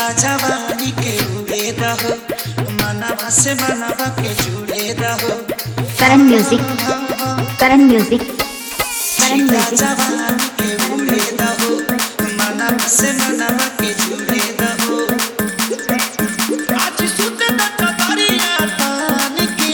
जवानी के उड़े रहो मनवा से मनवा के जुड़े रहो करण म्यूजिक करण म्यूजिक करण जीता म्यूजिक जवानी के उड़े रहो मनवा से मनवा के जुड़े रहो आज सुत न कतरिया तान की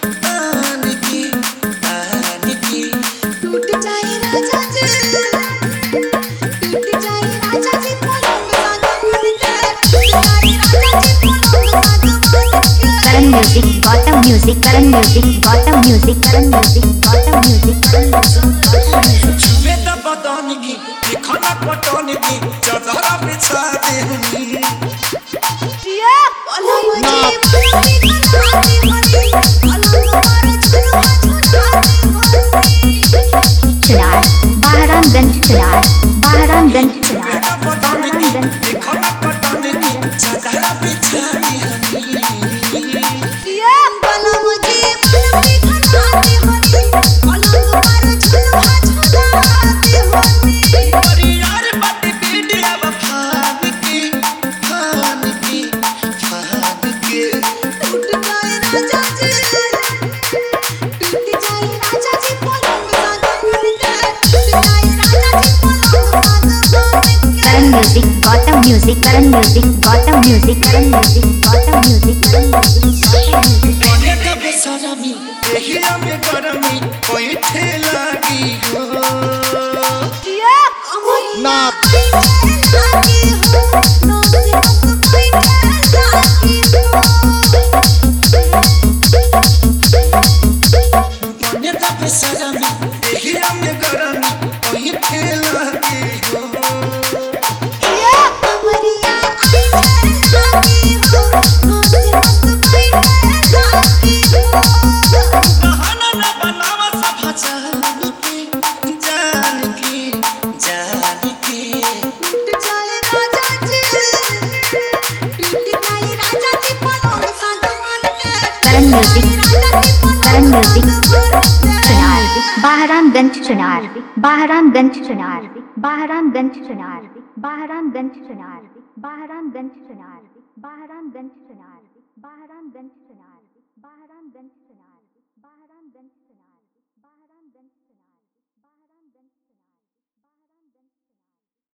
टूट जाए राजा जी टूट जाए राजा जी पलंग सागवान के टूट जाए राजा जी पलंग सागवान के Karan music Gautam music Karan music Gautam music Karan music Gautam music Karan music छुए त बदन की देखो न पटन की चदरा बिछा दे पिया पलंग जी पलंग बनाते हरी पलंग पर झुलवा झुलाते हरी चुनार बहरामगंज चुनार बहरामगंज चुनार बहरामगंज देखो न पटन की चदरा बिछा दे पिया पलंग जी पलंग बनाते हरी पलंग पर झुलवा झुलाते हरी अरे यार बात पीड़िया वफान की टूट जाए राजा जी टूट जाए राजा जी पलंग सागवान के टूट जाए राजा जी पलंग सागवान के Karan music Gautam music Karan music Gautam music Karan music Gautam music Karan music बने का बेसरमी देहिया में गरमी कोई ठेलागी हो पिया अमरिया लागी हो नौसे बस बैठे लागी हो बने का बेसरमी देहिया में गरमी कोई ठेलागी हो पिया अमरिया लागी हो नौसे बस बैठे लागी हो बहाना न बनावा सब जान की टूट जाए राजा जी टूट जाए राजा जी पलंग सागवान के करण म्यूजिक करण म्यूजिक चुनार पलंग बहरामगंज चुनार बहरामगंज चुनार बहरामगंज चुनार बहरामगंज चुनार बहरामगंज चुनार बहरामगंज चुनार बहरामगंज चुनार बहरामगंज चुनार बहरामगंज